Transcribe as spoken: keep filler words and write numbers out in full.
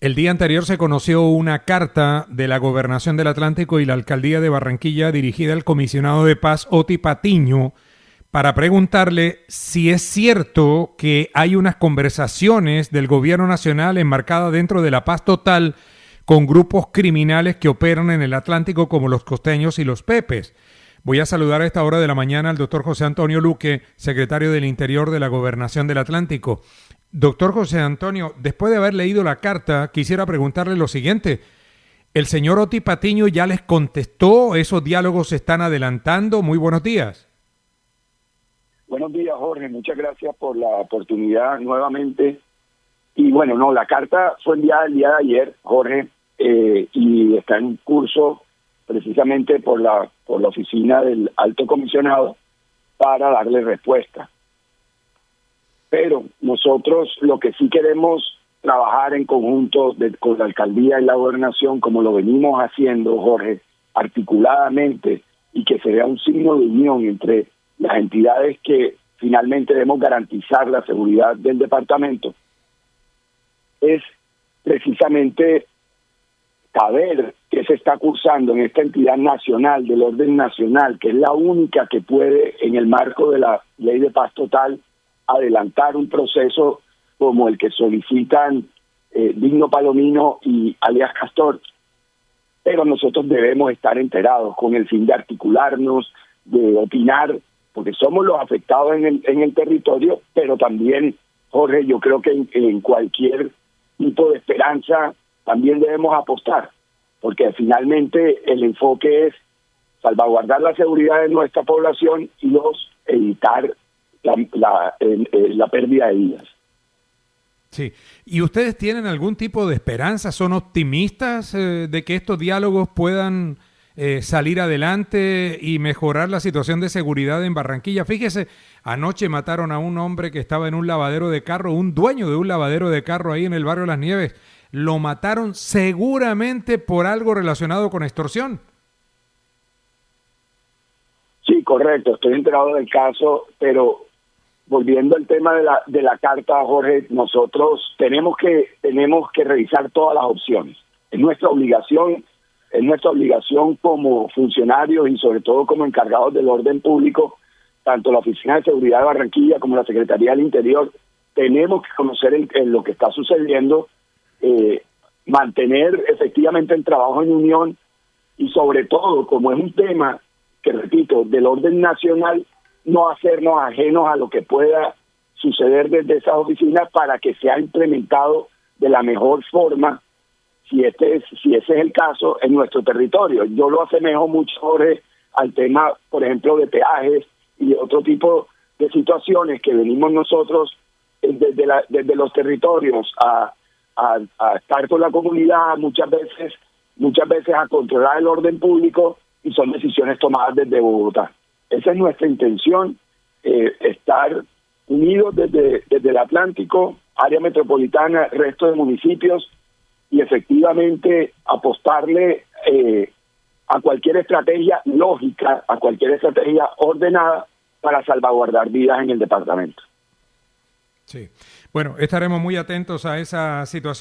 El día anterior se conoció una carta de la Gobernación del Atlántico y la Alcaldía de Barranquilla dirigida al comisionado de paz Oti Patiño para preguntarle si es cierto que hay unas conversaciones del gobierno nacional enmarcadas dentro de la paz total con grupos criminales que operan en el Atlántico como los costeños y los pepes. Voy a saludar a esta hora de la mañana al doctor José Antonio Luque, secretario del Interior de la Gobernación del Atlántico. Doctor José Antonio, después de haber leído la carta, quisiera preguntarle lo siguiente. ¿El señor Oti Patiño ya les contestó? ¿Esos diálogos se están adelantando? Muy buenos días. Buenos días, Jorge. Muchas gracias por la oportunidad nuevamente. Y bueno, no, la carta fue enviada el día de ayer, Jorge, eh, y está en curso precisamente por la, por la oficina del Alto Comisionado para darle respuesta. Pero nosotros lo que sí queremos trabajar en conjunto de, con la alcaldía y la gobernación, como lo venimos haciendo, Jorge, articuladamente, y que se vea un signo de unión entre las entidades que finalmente debemos garantizar la seguridad del departamento, es precisamente saber qué se está cursando en esta entidad nacional, del orden nacional, que es la única que puede, en el marco de la ley de paz total, adelantar un proceso como el que solicitan eh, Digno Palomino y alias Castor. Pero nosotros debemos estar enterados con el fin de articularnos, de opinar, porque somos los afectados en el, en el territorio, pero también, Jorge, yo creo que en, en cualquier tipo de esperanza también debemos apostar, porque finalmente el enfoque es salvaguardar la seguridad de nuestra población y dos, evitar La, la, eh, eh, la pérdida de vidas. Sí. ¿Y ustedes tienen algún tipo de esperanza? ¿Son optimistas eh, de que estos diálogos puedan eh, salir adelante y mejorar la situación de seguridad en Barranquilla? Fíjese, anoche mataron a un hombre que estaba en un lavadero de carro, un dueño de un lavadero de carro ahí en el barrio Las Nieves. Lo mataron seguramente por algo relacionado con extorsión. Sí, correcto, estoy enterado del caso, pero volviendo al tema de la de la carta, Jorge, nosotros tenemos que tenemos que revisar todas las opciones. Es nuestra obligación, es nuestra obligación como funcionarios y sobre todo como encargados del orden público, tanto la Oficina de Seguridad de Barranquilla como la Secretaría del Interior, tenemos que conocer el, el, lo que está sucediendo, eh, mantener efectivamente el trabajo en unión y sobre todo, como es un tema que, repito, del orden nacional, no hacernos ajenos a lo que pueda suceder desde esas oficinas para que sea implementado de la mejor forma, si este es, si ese es el caso, en nuestro territorio. Yo lo asemejo mucho, Jorge, al tema, por ejemplo, de peajes y de otro tipo de situaciones que venimos nosotros desde, la, desde los territorios a, a, a estar con la comunidad, muchas veces, muchas veces a controlar el orden público, y son decisiones tomadas desde Bogotá. Esa es nuestra intención, eh, estar unidos desde, desde el Atlántico, área metropolitana, resto de municipios, y efectivamente apostarle eh, a cualquier estrategia lógica, a cualquier estrategia ordenada para salvaguardar vidas en el departamento. Sí. Bueno, estaremos muy atentos a esa situación.